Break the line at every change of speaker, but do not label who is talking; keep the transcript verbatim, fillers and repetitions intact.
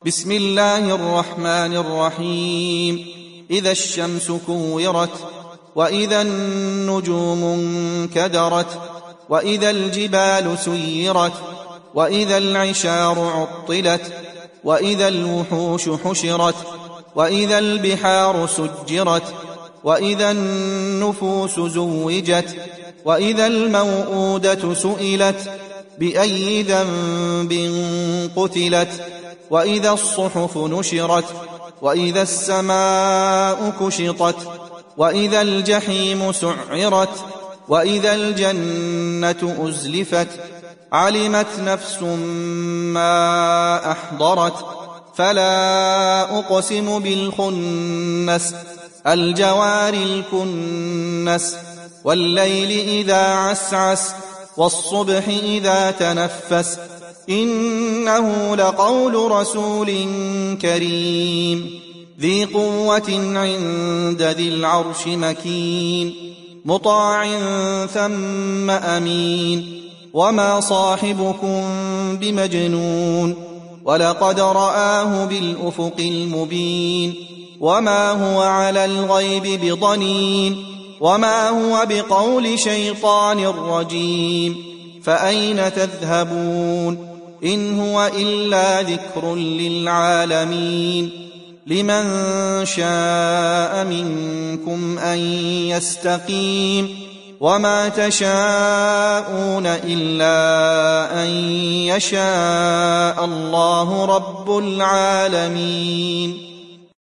بسم الله الرحمن الرحيم. إذا الشمس كورت، وإذا النجوم انكدرت، وإذا الجبال سيرت، وإذا العشار عطلت، وإذا الوحوش حشرت، وإذا البحار سجرت، وإذا النفوس زوجت، وإذا الموءودة سئلت بأي ذنب قتلت، وإذا الصحف نشرت، وإذا السماء كشطت، وإذا الجحيم سعرت، وإذا الجنة أزلفت. علمت نفس ما أحضرت. فلا أقسم بالخنس، الجوار الكنس، والليل إذا عسعس، والصبح إذا تنفس. إنه لقول رسول كريم ذي قوة عند ذي العرش مكين، مطاع ثم أمين. وما صاحبكم بمجنون، ولقد رآه بالأفق المبين. وما هو على الغيب بضنين، وما هو بقول شيطان رجيم. فأين تذهبون؟ إن هو إلا ذكر للعالمين. لمن شاء منكم أن يستقيم. وما تشاءون إلا أن يشاء الله رب العالمين.